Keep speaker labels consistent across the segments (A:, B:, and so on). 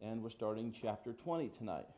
A: and we're starting chapter 20 tonight.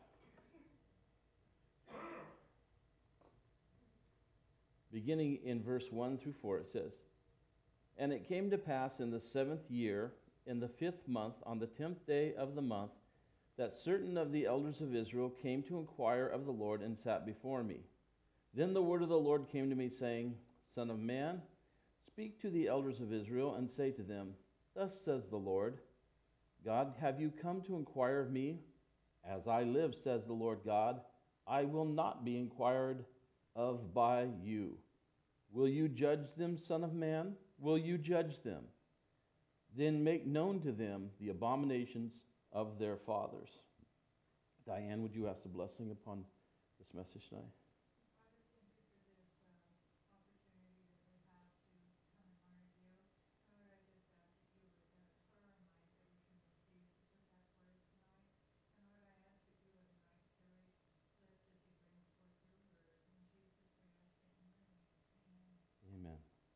A: Beginning in verse 1 through 4, it says, "And it came to pass in the 7th year, in the 5th month, on the 10th day of the month, that certain of the elders of Israel came to inquire of the Lord and sat before me. Then the word of the Lord came to me, saying, Son of man, speak to the elders of Israel and say to them, Thus says the Lord, God, have you come to inquire of me? As I live, says the Lord God, I will not be inquired of by you. Will you judge them, Son of man? Will you judge them? Then make known to them the abominations of their fathers." Diane, would you ask the blessing upon this message tonight?
B: Father, thank you for this opportunity that we have to come and honor you. Lord, I just ask that you would clear our minds that we can receive what you have for us tonight. And Lord, I ask that you would anoint Terry's lips as he brings forth your word. In Jesus' we ask it in your name.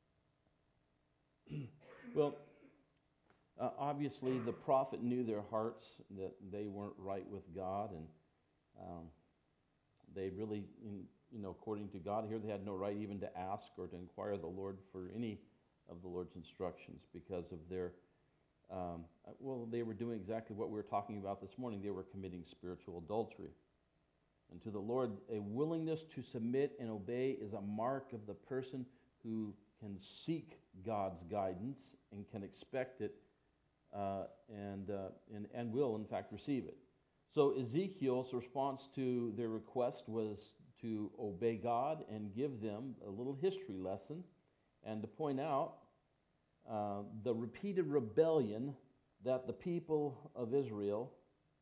A: Amen. Well, obviously the prophet knew their hearts, that they weren't right with God, and they really, according to God here, they had no right even to ask or to inquire the Lord for any of the Lord's instructions because of their, they were doing exactly what we were talking about this morning. They were committing spiritual adultery. And to the Lord, a willingness to submit and obey is a mark of the person who can seek God's guidance and can expect it and will, in fact, receive it. So Ezekiel's response to their request was to obey God and give them a little history lesson and to point out the repeated rebellion that the people of Israel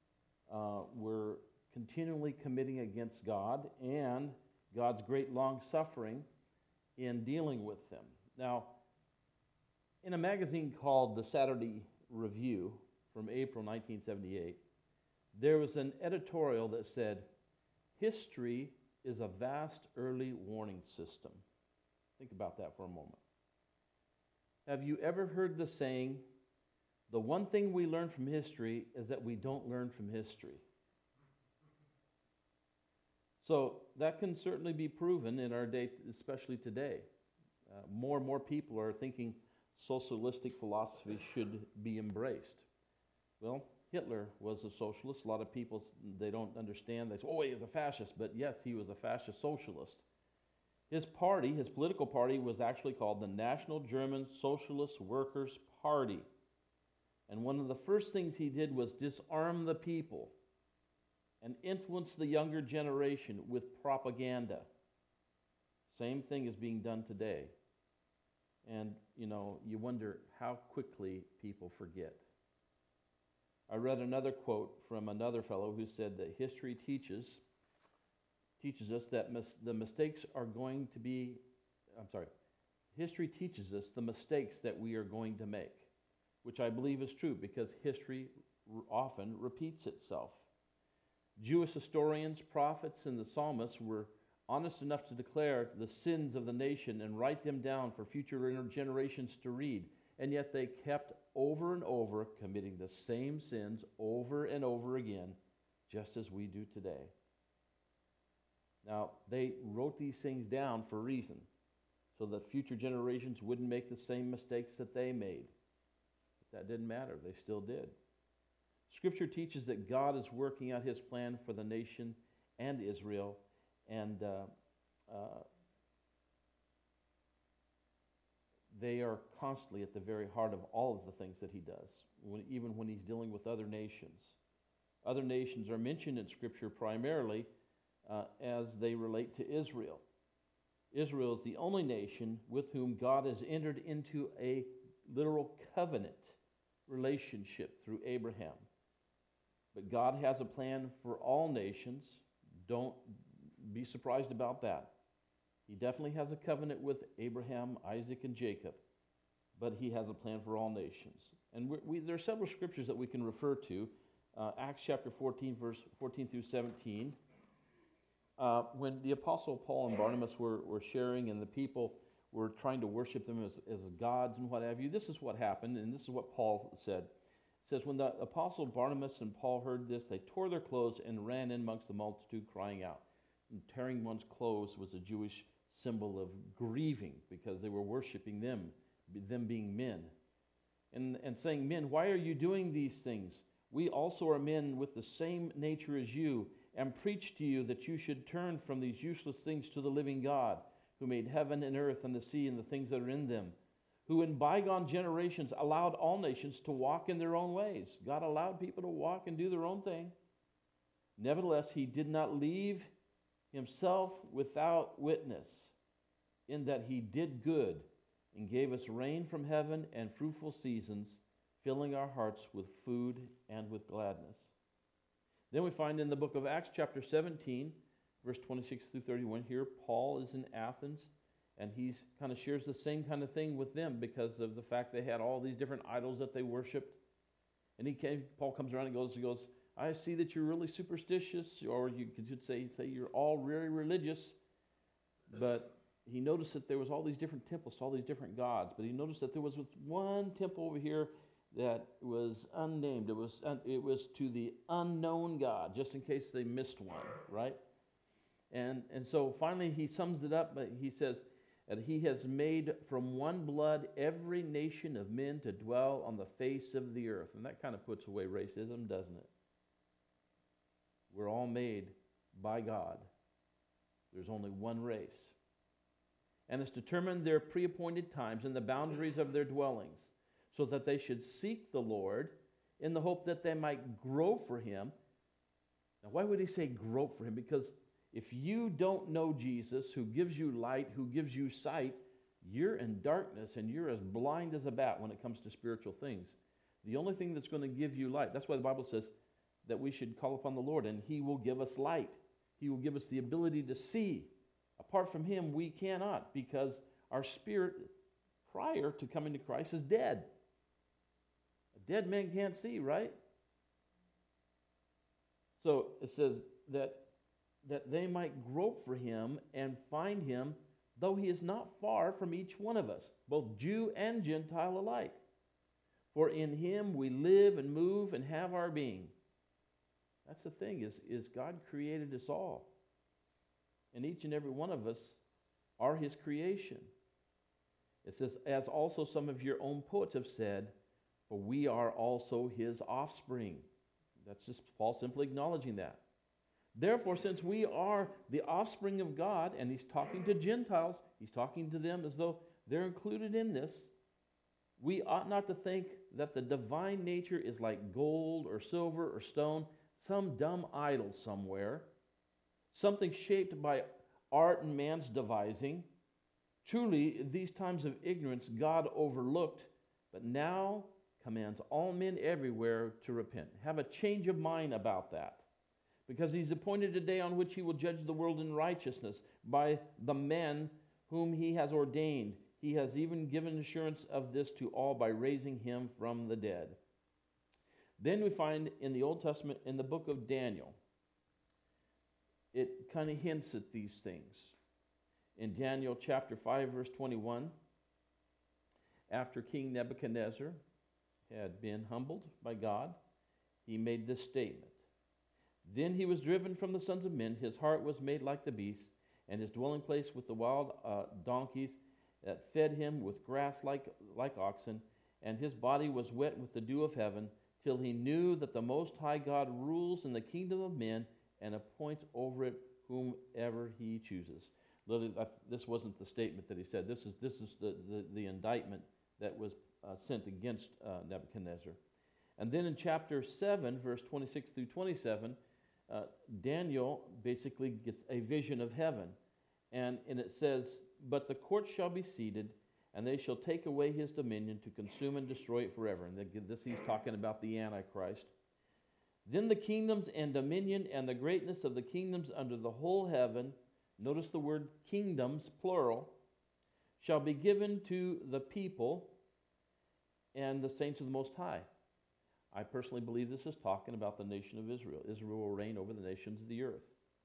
A: were continually committing against God and God's great long-suffering in dealing with them. Now, in a magazine called The Saturday Review from April 1978, there was an editorial that said, "History is a vast early warning system." Think about that for a moment. Have you ever heard the saying, "The one thing we learn from history is that we don't learn from history"? So that can certainly be proven in our day, especially today. More and more people are thinking socialistic philosophy should be embraced. Well, Hitler was a socialist. A lot of people, they don't understand. They say, oh, he was a fascist. But yes, he was a fascist socialist. His party, his political party, was actually called the National German Socialist Workers' Party. And one of the first things he did was disarm the people and influence the younger generation with propaganda. Same thing is being done today. And, you wonder how quickly people forget. I read another quote from another fellow who said that history teaches us that history teaches us the mistakes that we are going to make, which I believe is true because history often repeats itself. Jewish historians, prophets, and the psalmists were honest enough to declare the sins of the nation and write them down for future generations to read. And yet they kept over and over committing the same sins over and over again, just as we do today. Now, they wrote these things down for a reason, so that future generations wouldn't make the same mistakes that they made. But that didn't matter. They still did. Scripture teaches that God is working out his plan for the nation and Israel, and they are constantly at the very heart of all of the things that he does, even when he's dealing with other nations. Other nations are mentioned in Scripture primarily as they relate to Israel. Israel is the only nation with whom God has entered into a literal covenant relationship through Abraham. But God has a plan for all nations. Don't be surprised about that. He definitely has a covenant with Abraham, Isaac, and Jacob, but he has a plan for all nations. And there are several scriptures that we can refer to. Acts chapter 14, verse 14 through 17. When the Apostle Paul and Barnabas were sharing and the people were trying to worship them as gods and what have you, this is what happened, and this is what Paul said. It says, when the apostle Barnabas and Paul heard this, they tore their clothes and ran in amongst the multitude, crying out. And tearing one's clothes was a Jewish symbol of grieving because they were worshiping them being men. And saying, men, why are you doing these things? We also are men with the same nature as you, and preach to you that you should turn from these useless things to the living God, who made heaven and earth and the sea and the things that are in them, who in bygone generations allowed all nations to walk in their own ways. God allowed people to walk and do their own thing. Nevertheless, he did not leave himself without witness, in that he did good and gave us rain from heaven and fruitful seasons, filling our hearts with food and with gladness. Then we find in the book of Acts chapter 17, verse 26 through 31, here Paul is in Athens, and he kind of shares the same kind of thing with them because of the fact they had all these different idols that they worshipped. And Paul comes around and goes, I see that you're really superstitious, or you could say you're all really religious. But he noticed that there was all these different temples to all these different gods. But he noticed that there was one temple over here that was unnamed. It was to the unknown God, just in case they missed one, right? And so finally he sums it up, but he says that he has made from one blood every nation of men to dwell on the face of the earth. And that kind of puts away racism, doesn't it? We're all made by God. There's only one race. And it's determined their pre-appointed times and the boundaries of their dwellings, so that they should seek the Lord in the hope that they might grow for him. Now, why would he say grow for him? Because if you don't know Jesus, who gives you light, who gives you sight, you're in darkness and you're as blind as a bat when it comes to spiritual things. The only thing that's going to give you light, that's why the Bible says that we should call upon the Lord and he will give us light. He will give us the ability to see. Apart from him, we cannot, because our spirit prior to coming to Christ is dead. A dead man can't see, right? So it says that they might grope for him and find him, though he is not far from each one of us, both Jew and Gentile alike. For in him we live and move and have our being. That's the thing, is God created us all. And each and every one of us are his creation. It says, as also some of your own poets have said, for we are also his offspring. That's just Paul simply acknowledging that. Therefore, since we are the offspring of God, and he's talking to Gentiles, he's talking to them as though they're included in this, we ought not to think that the divine nature is like gold or silver or stone, some dumb idol somewhere, something shaped by art and man's devising. Truly, these times of ignorance God overlooked, but now commands all men everywhere to repent. Have a change of mind about that. Because he's appointed a day on which he will judge the world in righteousness by the men whom he has ordained. He has even given assurance of this to all by raising him from the dead. Then we find in the Old Testament, in the book of Daniel, it kind of hints at these things. In Daniel chapter 5, verse 21, after King Nebuchadnezzar had been humbled by God, he made this statement. Then he was driven from the sons of men, his heart was made like the beasts, and his dwelling place with the wild donkeys that fed him with grass like oxen, and his body was wet with the dew of heaven, till he knew that the Most High God rules in the kingdom of men and appoints over it whomever he chooses. Literally, this wasn't the statement that he said. This is the indictment that was sent against Nebuchadnezzar. And then in chapter 7, verse 26 through 27, Daniel basically gets a vision of heaven. And it says, but the court shall be seated, and they shall take away his dominion to consume and destroy it forever. And this he's talking about the Antichrist. Then the kingdoms and dominion and the greatness of the kingdoms under the whole heaven, notice the word kingdoms, plural, shall be given to the people and the saints of the Most High. I personally believe this is talking about the nation of Israel. Israel will reign over the nations of the earth.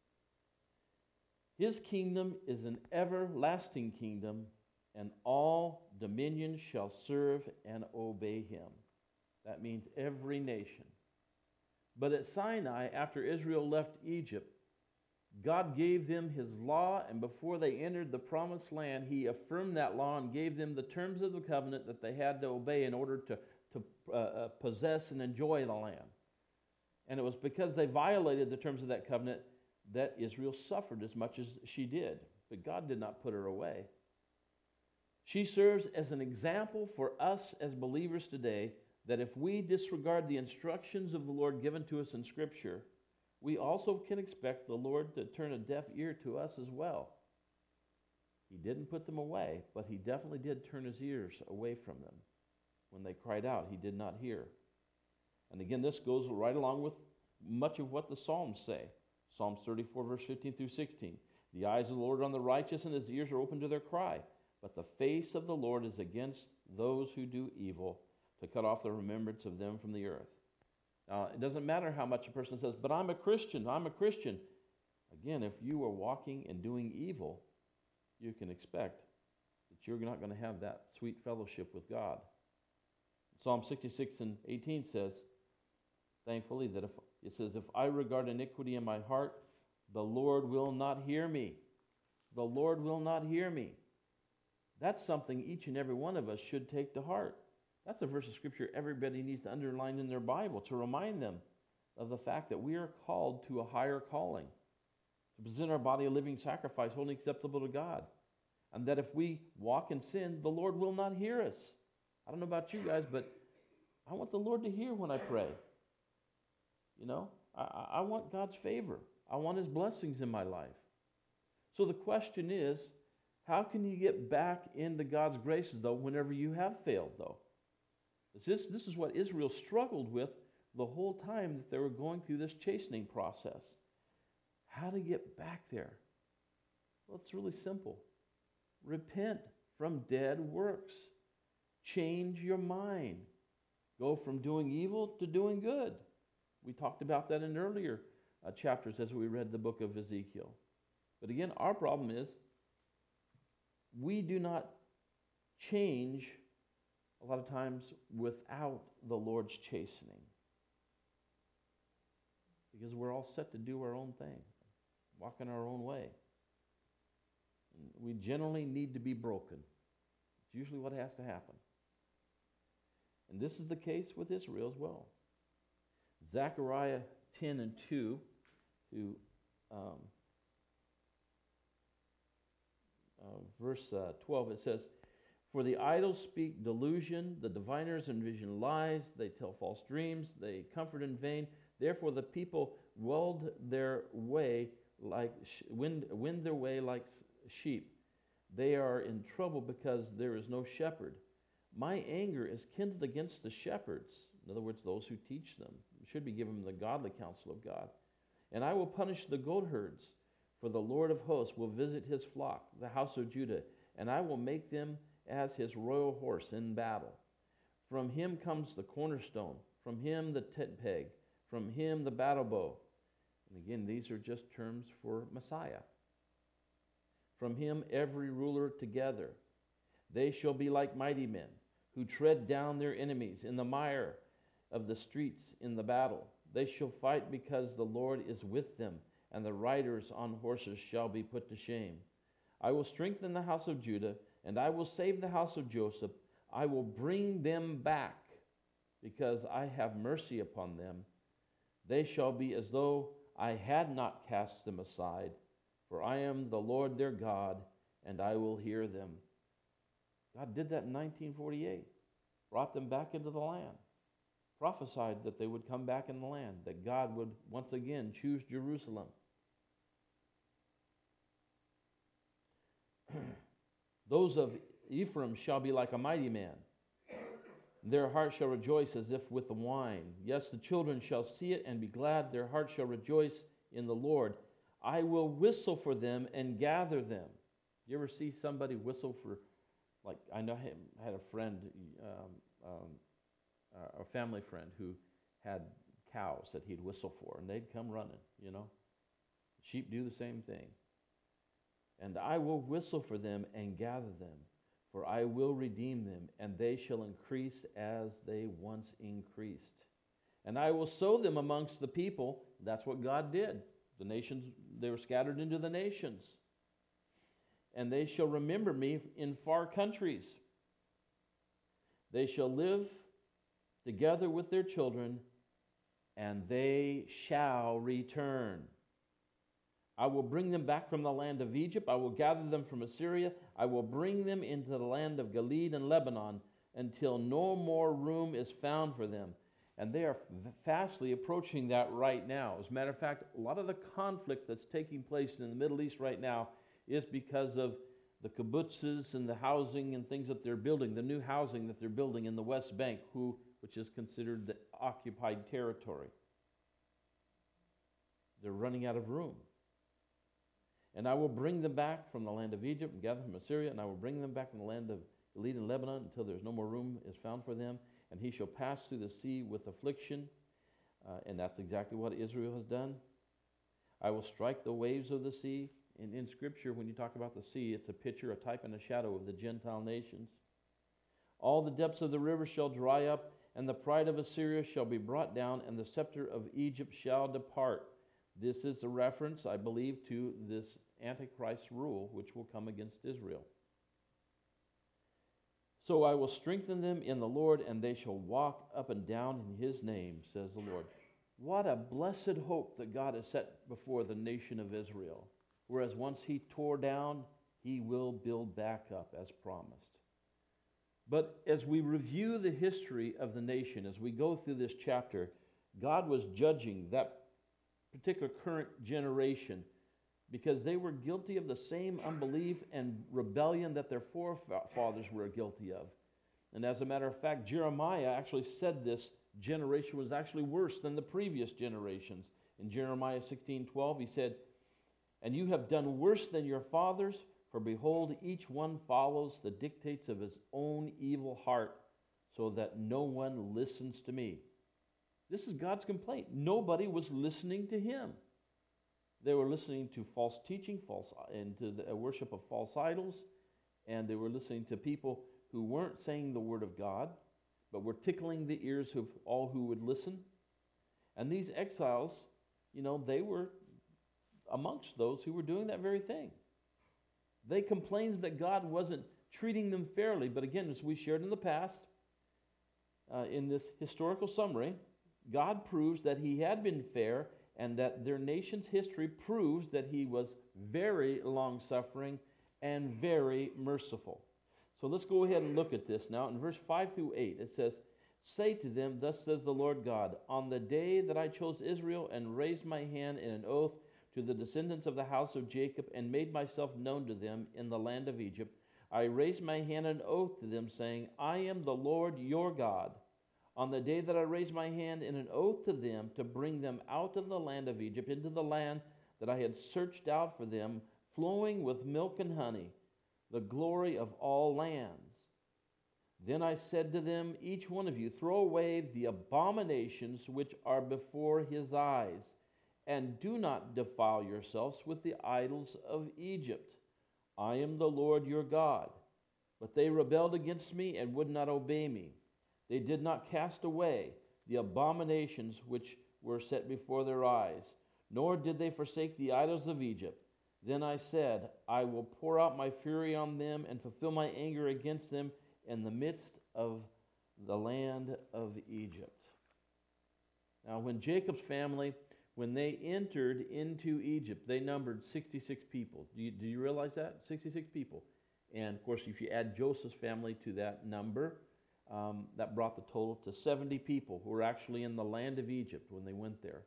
A: His kingdom is an everlasting kingdom, and all dominions shall serve and obey him. That means every nation. But at Sinai, after Israel left Egypt, God gave them his law, and before they entered the promised land, he affirmed that law and gave them the terms of the covenant that they had to obey in order to possess and enjoy the land. And it was because they violated the terms of that covenant that Israel suffered as much as she did. But God did not put her away. She serves as an example for us as believers today that if we disregard the instructions of the Lord given to us in Scripture, we also can expect the Lord to turn a deaf ear to us as well. He didn't put them away, but he definitely did turn his ears away from them. When they cried out, he did not hear. And again, this goes right along with much of what the Psalms say. Psalms 34, verse 15 through 16. The eyes of the Lord are on the righteous, and his ears are open to their cry. But the face of the Lord is against those who do evil, to cut off the remembrance of them from the earth. Now, it doesn't matter how much a person says, but I'm a Christian, I'm a Christian. Again, if you are walking and doing evil, you can expect that you're not going to have that sweet fellowship with God. Psalm 66 and 18 says, thankfully, that if I regard iniquity in my heart, the Lord will not hear me. The Lord will not hear me. That's something each and every one of us should take to heart. That's a verse of Scripture everybody needs to underline in their Bible to remind them of the fact that we are called to a higher calling, to present our body a living sacrifice, wholly acceptable to God. And that if we walk in sin, the Lord will not hear us. I don't know about you guys, but I want the Lord to hear when I pray. You know, I want God's favor. I want his blessings in my life. So the question is, how can you get back into God's graces, though, whenever you have failed, though? This is what Israel struggled with the whole time that they were going through this chastening process. How to get back there? Well, it's really simple. Repent from dead works. Change your mind. Go from doing evil to doing good. We talked about that in earlier chapters as we read the book of Ezekiel. But again, our problem is we do not change a lot of times without the Lord's chastening. Because we're all set to do our own thing, walk in our own way. And we generally need to be broken. It's usually what has to happen. And this is the case with Israel as well. Zechariah 10 and 2 to verse 12, it says, for the idols speak delusion, the diviners envision lies, they tell false dreams, they comfort in vain. Therefore the people wend their way like sheep. They are in trouble because there is no shepherd. My anger is kindled against the shepherds, in other words, those who teach them. We should be given the godly counsel of God. And I will punish the goat herds, for the Lord of hosts will visit his flock, the house of Judah, and I will make them as his royal horse in battle. From him comes the cornerstone, from him the tent peg, from him the battle bow. And again, these are just terms for Messiah. From him every ruler together. They shall be like mighty men, who tread down their enemies in the mire of the streets in the battle. They shall fight because the Lord is with them, and the riders on horses shall be put to shame. I will strengthen the house of Judah, and I will save the house of Joseph. I will bring them back, because I have mercy upon them. They shall be as though I had not cast them aside, for I am the Lord their God, and I will hear them. God did that in 1948, brought them back into the land, prophesied that they would come back in the land, that God would once again choose Jerusalem. Those of Ephraim shall be like a mighty man. Their heart shall rejoice as if with the wine. Yes, the children shall see it and be glad. Their heart shall rejoice in the Lord. I will whistle for them and gather them. You ever see somebody whistle for, like, I know I had a friend, a family friend who had cows that he'd whistle for, and they'd come running, you know. Sheep do the same thing. And I will whistle for them and gather them. For I will redeem them, and they shall increase as they once increased. And I will sow them amongst the people. That's what God did. The nations, they were scattered into the nations. And they shall remember me in far countries. They shall live together with their children, and they shall return. I will bring them back from the land of Egypt. I will gather them from Assyria. I will bring them into the land of Gilead and Lebanon until no more room is found for them. And they are fastly approaching that right now. As a matter of fact, a lot of the conflict that's taking place in the Middle East right now is because of the kibbutzes and the housing and things that they're building, the new housing that they're building in the West Bank, which is considered the occupied territory. They're running out of room. And I will bring them back from the land of Egypt and gather from Assyria, and I will bring them back from the land of Gilead and Lebanon until there's no more room is found for them. And he shall pass through the sea with affliction. And that's exactly what Israel has done. I will strike the waves of the sea. And in Scripture, when you talk about the sea, it's a picture, a type, and a shadow of the Gentile nations. All the depths of the river shall dry up, and the pride of Assyria shall be brought down, and the scepter of Egypt shall depart. This is a reference, I believe, to this Antichrist rule which will come against Israel. So I will strengthen them in the Lord, and they shall walk up and down in his name, says the Lord. What a blessed hope that God has set before the nation of Israel. Whereas once he tore down, he will build back up as promised. But as we review the history of the nation, as we go through this chapter, God was judging that particular current generation because they were guilty of the same unbelief and rebellion that their forefathers were guilty of. And as a matter of fact, Jeremiah actually said this generation was actually worse than the previous generations. In Jeremiah 16:12, he said, "And you have done worse than your fathers, for behold, each one follows the dictates of his own evil heart, so that no one listens to me." This is God's complaint. Nobody was listening to him. They were listening to false teaching, and to the worship of false idols, and they were listening to people who weren't saying the word of God, but were tickling the ears of all who would listen. And these exiles, they were amongst those who were doing that very thing. They complained that God wasn't treating them fairly, but again, as we shared in the past, in this historical summary, God proves that he had been fair, and that their nation's history proves that he was very long-suffering and very merciful. So let's go ahead and look at this now. In verse 5 through 8, it says, "Say to them, thus says the Lord God, on the day that I chose Israel and raised my hand in an oath to the descendants of the house of Jacob and made myself known to them in the land of Egypt, I raised my hand in an oath to them, saying, I am the Lord your God. On the day that I raised my hand in an oath to them to bring them out of the land of Egypt into the land that I had searched out for them, flowing with milk and honey, the glory of all lands. Then I said to them, each one of you, throw away the abominations which are before his eyes, and do not defile yourselves with the idols of Egypt. I am the Lord your God. But they rebelled against me and would not obey me. They did not cast away the abominations which were set before their eyes, nor did they forsake the idols of Egypt. Then I said, I will pour out my fury on them and fulfill my anger against them in the midst of the land of Egypt." Now, when Jacob's family, when they entered into Egypt, they numbered 66 people. Do you realize that? 66 people. And, of course, if you add Joseph's family to that number, that brought the total to 70 people who were actually in the land of Egypt when they went there.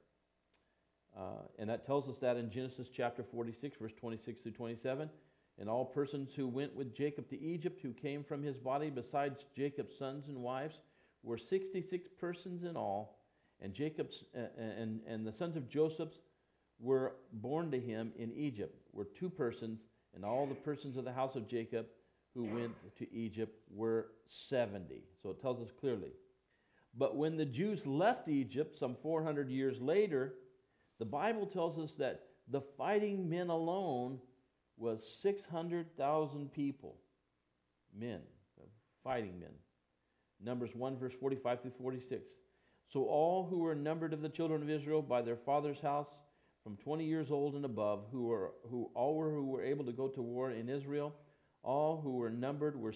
A: And that tells us that in Genesis chapter 46, verse 26 through 27. "And all persons who went with Jacob to Egypt, who came from his body, besides Jacob's sons and wives, were 66 persons in all. And Jacob's and the sons of Joseph were born to him in Egypt were 2 persons, and all the persons of the house of Jacob who went to Egypt were 70. So it tells us clearly. But when the Jews left Egypt some 400 years later, the Bible tells us that the fighting men alone was 600,000 people. men, fighting men. Numbers 1, verse 45 through 46. So all who were numbered of the children of Israel by their father's house, from 20 years old and above, who were able to go to war in Israel, all who were numbered were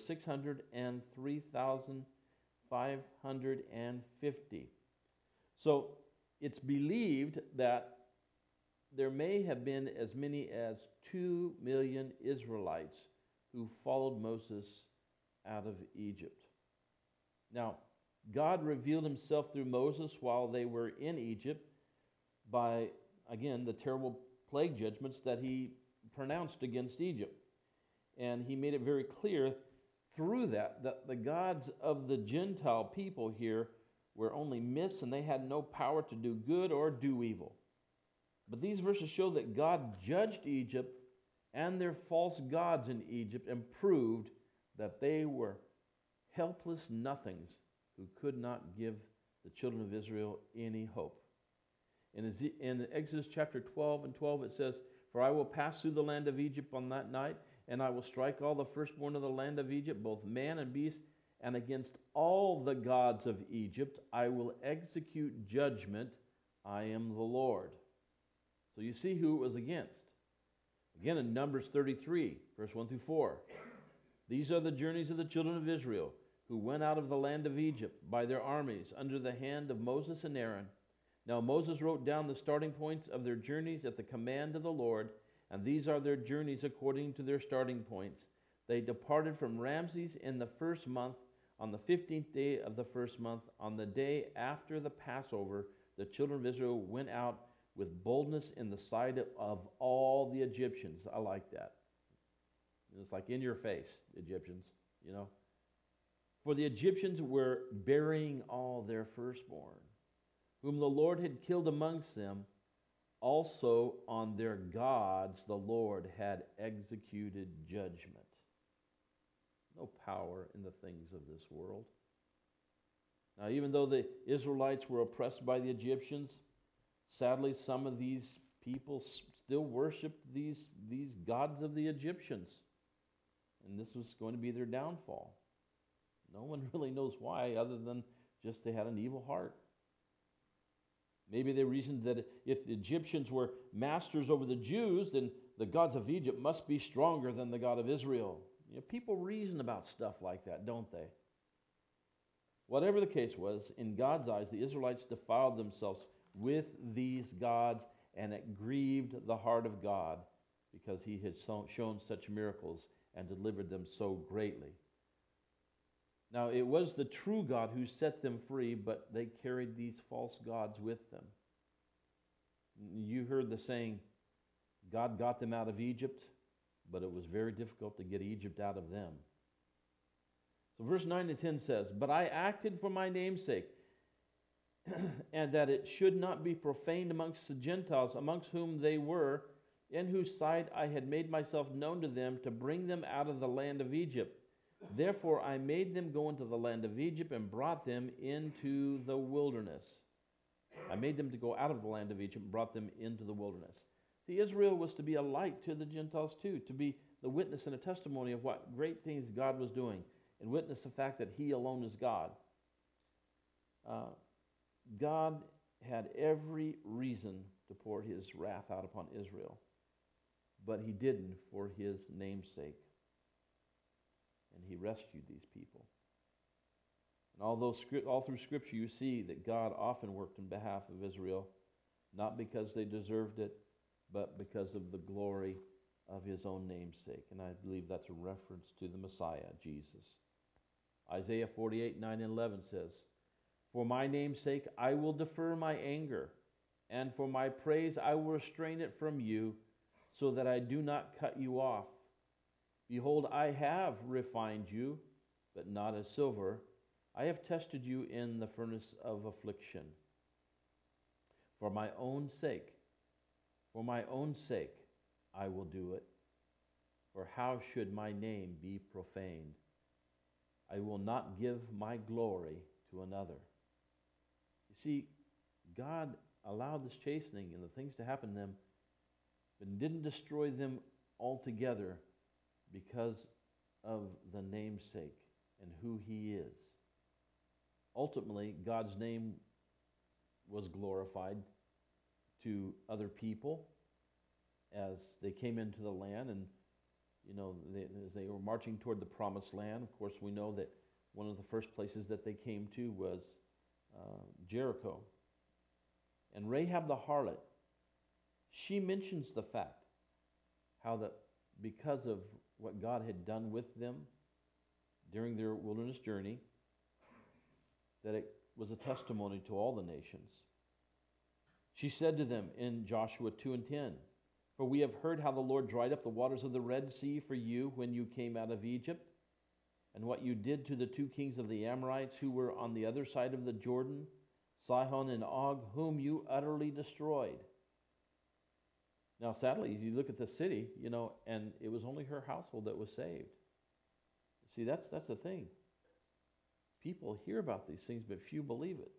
A: 603,550. So it's believed that there may have been as many as 2 million Israelites who followed Moses out of Egypt. Now, God revealed himself through Moses while they were in Egypt by, again, the terrible plague judgments that he pronounced against Egypt. And he made it very clear through that the gods of the Gentile people here were only myths, and they had no power to do good or do evil. But these verses show that God judged Egypt and their false gods in Egypt and proved that they were helpless nothings who could not give the children of Israel any hope. In Exodus chapter 12 and 12 it says, "For I will pass through the land of Egypt on that night, and I will strike all the firstborn of the land of Egypt, both man and beast, and against all the gods of Egypt I will execute judgment. I am the Lord." So you see who it was against. Again in Numbers 33, verse 1 through 4. "These are the journeys of the children of Israel, who went out of the land of Egypt by their armies under the hand of Moses and Aaron. Now Moses wrote down the starting points of their journeys at the command of the Lord, and these are their journeys according to their starting points. They departed from Ramses in the first month, on the 15th day of the first month, on the day after the Passover. The children of Israel went out with boldness in the sight of all the Egyptians." I like that. It's like in your face, Egyptians, you know. "For the Egyptians were burying all their firstborn, whom the Lord had killed amongst them. Also on their gods the Lord had executed judgment." No power in the things of this world. Now, even though the Israelites were oppressed by the Egyptians, sadly, some of these people still worshiped these gods of the Egyptians. And this was going to be their downfall. No one really knows why, other than just they had an evil heart. Maybe they reasoned that if the Egyptians were masters over the Jews, then the gods of Egypt must be stronger than the God of Israel. You know, people reason about stuff like that, don't they? Whatever the case was, in God's eyes, the Israelites defiled themselves with these gods, and it grieved the heart of God because he had shown such miracles and delivered them so greatly. Now, it was the true God who set them free, but they carried these false gods with them. You heard the saying, God got them out of Egypt, but it was very difficult to get Egypt out of them. So verse 9 to 10 says, "But I acted for my name's sake, and that it should not be profaned amongst the Gentiles, amongst whom they were, in whose sight I had made myself known to them, to bring them out of the land of Egypt. Therefore I made them go into the land of Egypt and brought them into the wilderness." I made them to go out of the land of Egypt and brought them into the wilderness. See, Israel was to be a light to the Gentiles too, to be the witness and a testimony of what great things God was doing, and witness the fact that he alone is God. God had every reason to pour his wrath out upon Israel, but he didn't for his name's sake. And he rescued these people. And all through Scripture you see that God often worked in behalf of Israel, not because they deserved it, but because of the glory of his own name's sake. And I believe that's a reference to the Messiah, Jesus. Isaiah 48, 9 and 11 says, "For my name's sake I will defer my anger, and for my praise I will restrain it from you, so that I do not cut you off. Behold, I have refined you, but not as silver. I have tested you in the furnace of affliction. For my own sake, I will do it. For how should my name be profaned? I will not give my glory to another." You see, God allowed this chastening and the things to happen to them, but didn't destroy them altogether, because of the namesake and who he is. Ultimately, God's name was glorified to other people as they came into the land, and as they were marching toward the promised land. Of course, we know that one of the first places that they came to was Jericho. And Rahab the harlot, she mentions the fact how that because of what God had done with them during their wilderness journey, that it was a testimony to all the nations. She said to them in Joshua 2:10, "For we have heard how the Lord dried up the waters of the Red Sea for you when you came out of Egypt, and what you did to the two kings of the Amorites who were on the other side of the Jordan, Sihon and Og, whom you utterly destroyed." Now, sadly, you look at the city, and it was only her household that was saved. See, that's the thing. People hear about these things, but few believe it.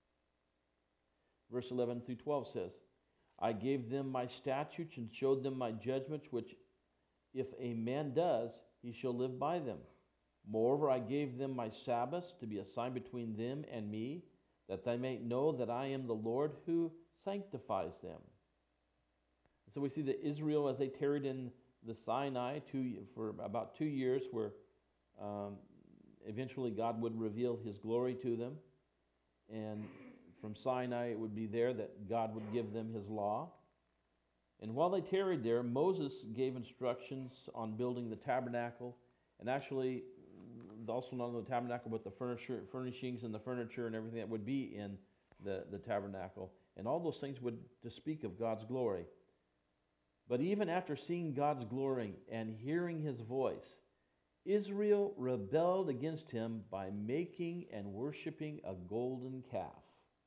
A: Verse 11 through 12 says, "I gave them my statutes and showed them my judgments, which if a man does, he shall live by them. Moreover, I gave them my Sabbaths to be a sign between them and me, that they may know that I am the Lord who sanctifies them." So we see that Israel, as they tarried in the Sinai for about 2 years, where eventually God would reveal his glory to them. And from Sinai, it would be there that God would give them his law. And while they tarried there, Moses gave instructions on building the tabernacle, and actually also not only the tabernacle, but the furnishings and the furniture and everything that would be in the tabernacle. And all those things would to speak of God's glory. But even after seeing God's glory and hearing his voice, Israel rebelled against him by making and worshiping a golden calf.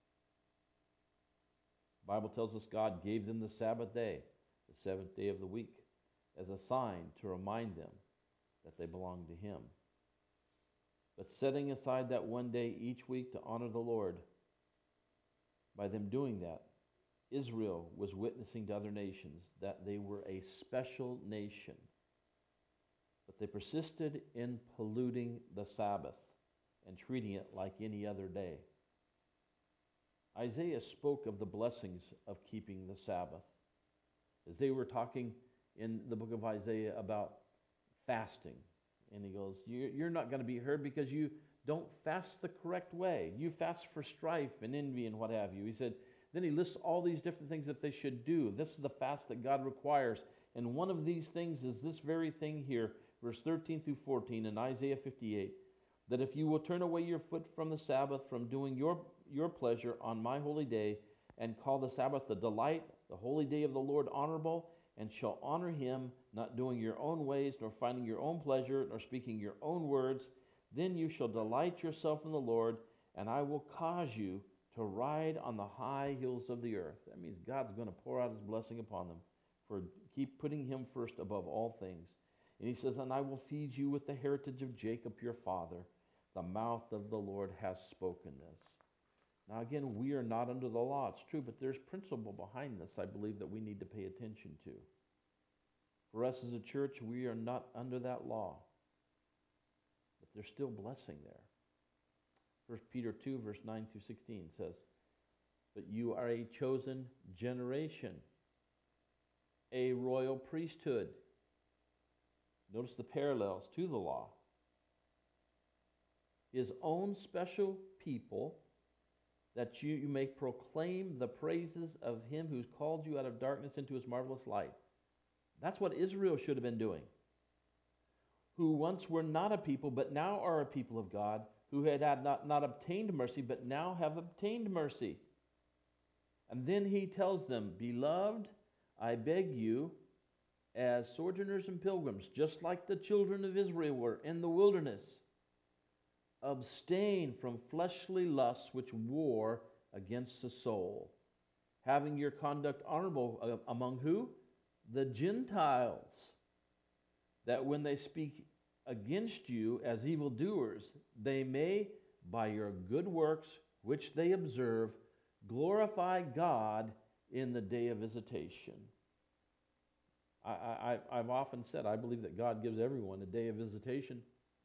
A: The Bible tells us God gave them the Sabbath day, the seventh day of the week, as a sign to remind them that they belonged to him. But setting aside that one day each week to honor the Lord, by them doing that, Israel was witnessing to other nations that they were a special nation. But they persisted in polluting the Sabbath and treating it like any other day. Isaiah spoke of the blessings of keeping the Sabbath. As they were talking in the book of Isaiah about fasting. And he goes, you're not going to be heard because you don't fast the correct way. You fast for strife and envy and what have you. He said, then he lists all these different things that they should do. This is the fast that God requires. And one of these things is this very thing here, verse 13 through 14 in Isaiah 58, that if you will turn away your foot from the Sabbath, from doing your pleasure on my holy day, and call the Sabbath the delight, the holy day of the Lord honorable, and shall honor him, not doing your own ways, nor finding your own pleasure, nor speaking your own words, then you shall delight yourself in the Lord, and I will cause you to ride on the high hills of the earth. That means God's going to pour out his blessing upon them for keep putting him first above all things. And he says, and I will feed you with the heritage of Jacob your father. The mouth of the Lord has spoken this. Now again, we are not under the law. It's true, but there's principle behind this, I believe, that we need to pay attention to. For us as a church, we are not under that law. But there's still blessing there. 1 Peter 2, verse 9 through 16 says, but you are a chosen generation, a royal priesthood. Notice the parallels to the law. His own special people, that you may proclaim the praises of him who's called you out of darkness into his marvelous light. That's what Israel should have been doing. Who once were not a people, but now are a people of God, who had not obtained mercy, but now have obtained mercy. And then he tells them, beloved, I beg you, as sojourners and pilgrims, just like the children of Israel were in the wilderness, abstain from fleshly lusts which war against the soul, having your conduct honorable among who? The Gentiles, that when they speak against you as evildoers, they may, by your good works which they observe, glorify God in the day of visitation. I've often said I believe that God gives everyone a day of visitation.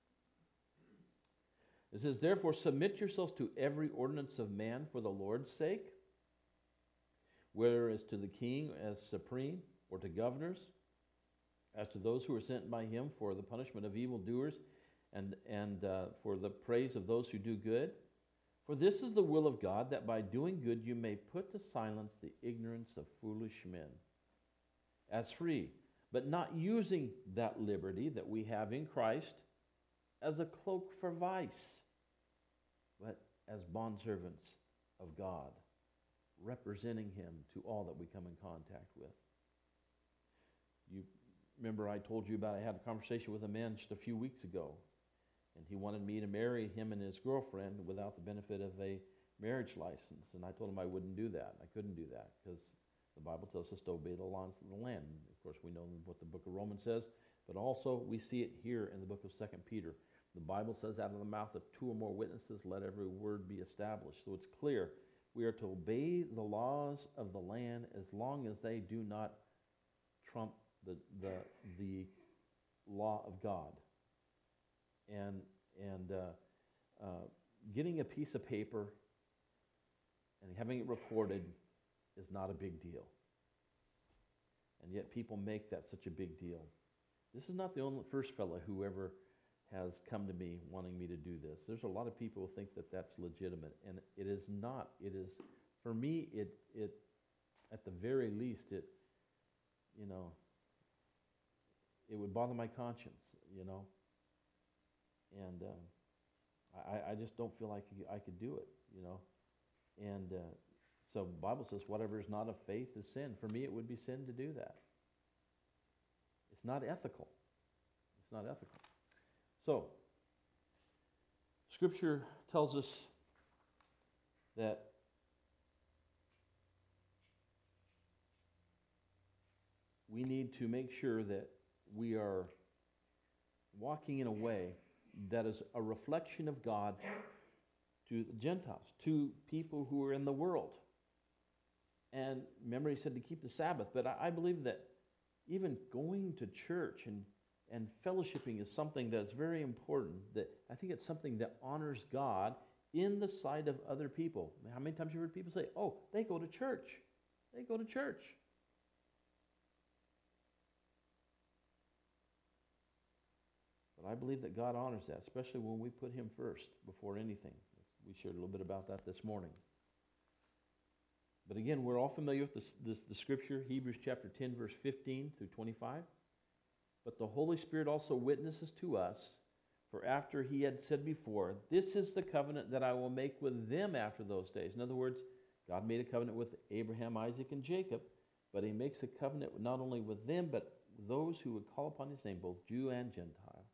A: It says, therefore, submit yourselves to every ordinance of man for the Lord's sake, whether as to the king as supreme, or to governors, as to those who are sent by him for the punishment of evildoers, and for the praise of those who do good. For this is the will of God, that by doing good you may put to silence the ignorance of foolish men. As free, but not using that liberty that we have in Christ as a cloak for vice, but as bondservants of God, representing him to all that we come in contact with. You remember I told you about, I had a conversation with a man just a few weeks ago, and he wanted me to marry him and his girlfriend without the benefit of a marriage license. And I told him I wouldn't do that. I couldn't do that because the Bible tells us to obey the laws of the land. Of course, we know what the book of Romans says, but also we see it here in the book of 2 Peter. The Bible says, out of the mouth of two or more witnesses, let every word be established. So it's clear we are to obey the laws of the land as long as they do not trump the law of God. And getting a piece of paper and having it recorded is not a big deal. And yet people make that such a big deal. This is not the only first fellow who ever has come to me wanting me to do this. There's a lot of people who think that that's legitimate, and it is not. It is, for me, it at the very least, it would bother my conscience, and I just don't feel like I could do it, and so the Bible says whatever is not of faith is sin. For me, it would be sin to do that. It's not ethical. It's not ethical. So, Scripture tells us that we need to make sure that we are walking in a way that is a reflection of God to the Gentiles, to people who are in the world. And remember, he said to keep the Sabbath, but I believe that even going to church and fellowshipping is something that's very important. That I think it's something that honors God in the sight of other people. How many times have you heard people say, oh, they go to church. They go to church. But I believe that God honors that, especially when we put him first before anything. We shared a little bit about that this morning. But again, we're all familiar with the scripture, Hebrews chapter 10, verse 15 through 25. But the Holy Spirit also witnesses to us, for after he had said before, this is the covenant that I will make with them after those days. In other words, God made a covenant with Abraham, Isaac, and Jacob, but he makes a covenant not only with them, but those who would call upon his name, both Jew and Gentile.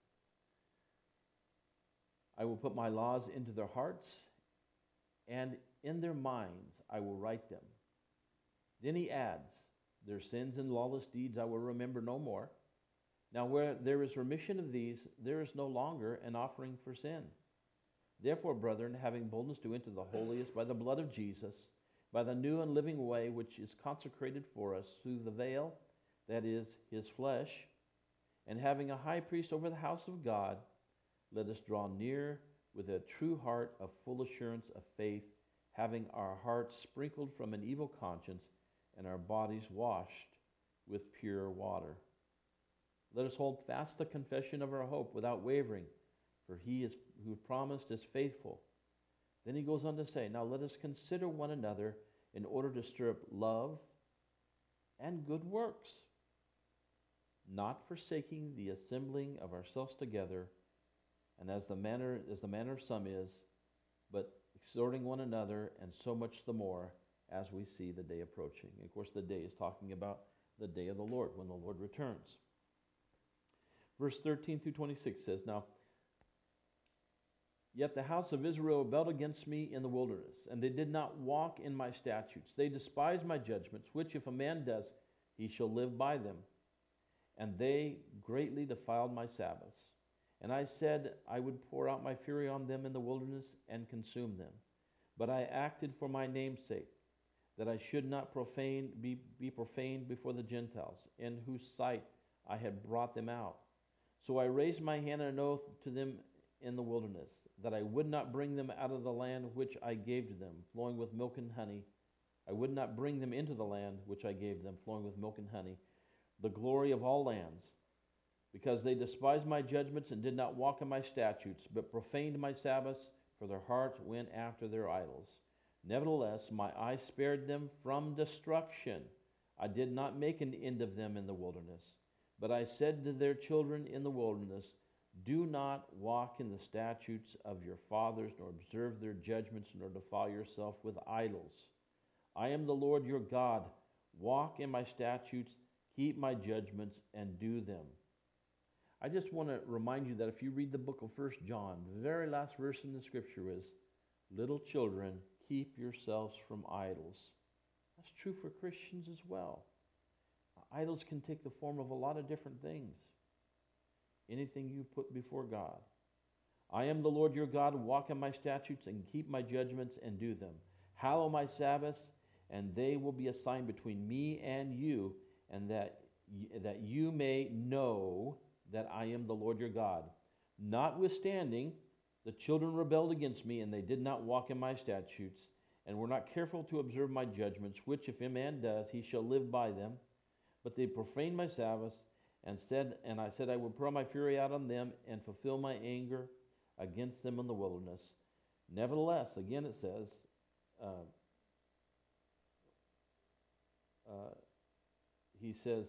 A: I will put my laws into their hearts, and in their minds I will write them. Then he adds, their sins and lawless deeds I will remember no more. Now where there is remission of these, there is no longer an offering for sin. Therefore, brethren, having boldness to enter the holiest by the blood of Jesus, by the new and living way which is consecrated for us through the veil, that is, his flesh, and having a high priest over the house of God, let us draw near with a true heart of full assurance of faith, having our hearts sprinkled from an evil conscience and our bodies washed with pure water. Let us hold fast the confession of our hope without wavering, for he who promised is faithful. Then he goes on to say, now let us consider one another in order to stir up love and good works, not forsaking the assembling of ourselves together, and as the manner of some is, but exhorting one another, and so much the more as we see the day approaching. And of course, the day is talking about the day of the Lord, when the Lord returns. Verse 13 through 26 says, now, yet the house of Israel rebelled against me in the wilderness, and they did not walk in my statutes. They despised my judgments, which if a man does, he shall live by them. And they greatly defiled my Sabbaths. And I said I would pour out my fury on them in the wilderness and consume them. But I acted for my name's sake, that I should not be profaned before the Gentiles, in whose sight I had brought them out. So I raised my hand in an oath to them in the wilderness, that I would not bring them out of the land which I gave to them, flowing with milk and honey. I would not bring them into the land which I gave them, flowing with milk and honey, the glory of all lands, because they despised my judgments and did not walk in my statutes, but profaned my Sabbaths, for their hearts went after their idols. Nevertheless, my eye spared them from destruction. I did not make an end of them in the wilderness. But I said to their children in the wilderness, do not walk in the statutes of your fathers, nor observe their judgments, nor defile yourself with idols. I am the Lord your God. Walk in my statutes, keep my judgments, and do them. I just want to remind you that if you read the book of 1 John, the very last verse in the scripture is, little children, keep yourselves from idols. That's true for Christians as well. Idols can take the form of a lot of different things. Anything you put before God. I am the Lord your God. Walk in my statutes and keep my judgments and do them. Hallow my Sabbaths, and they will be a sign between me and you, and that you may know that I am the Lord your God. Notwithstanding, the children rebelled against me, and they did not walk in my statutes, and were not careful to observe my judgments, which if a man does, he shall live by them. But they profaned my Sabbaths, and I said, I will pour my fury out on them, and fulfill my anger against them in the wilderness. Nevertheless, again it says, he says,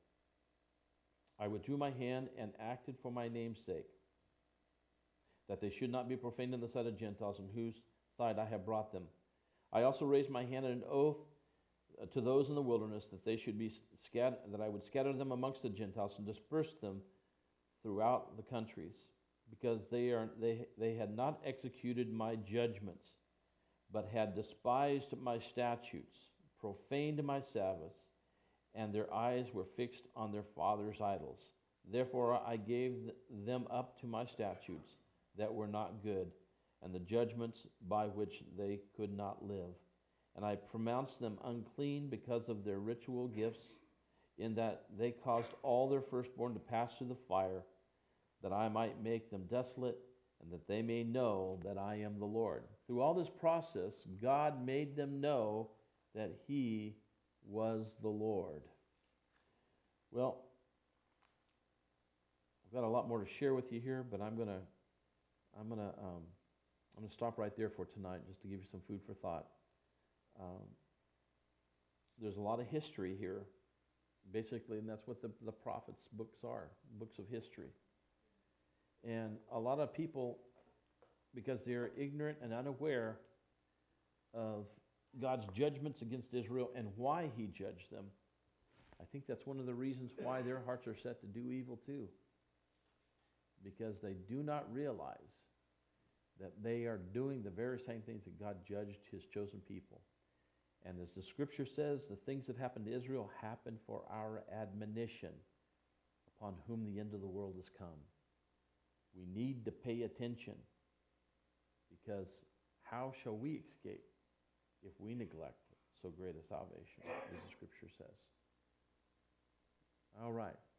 A: I withdrew my hand and acted for my name's sake, that they should not be profaned in the sight of Gentiles, in whose sight I have brought them. I also raised my hand in an oath to those in the wilderness, that they should be scattered, that I would scatter them amongst the Gentiles and disperse them throughout the countries, because they had not executed my judgments, but had despised my statutes, profaned my Sabbaths, and their eyes were fixed on their fathers' idols. Therefore I gave them up to my statutes that were not good, and the judgments by which they could not live. And I pronounced them unclean because of their ritual gifts, in that they caused all their firstborn to pass through the fire, that I might make them desolate, and that they may know that I am the Lord. Through all this process, God made them know that He was the Lord. Well, I've got a lot more to share with you here, but I'm gonna stop right there for tonight, just to give you some food for thought. There's a lot of history here, basically, and that's what the prophets' books are, books of history. And a lot of people, because they're ignorant and unaware of God's judgments against Israel and why He judged them, I think that's one of the reasons why their hearts are set to do evil too. Because they do not realize that they are doing the very same things that God judged His chosen people. And as the scripture says, the things that happened to Israel happened for our admonition, upon whom the end of the world has come. We need to pay attention, because how shall we escape if we neglect so great a salvation, as the scripture says? All right.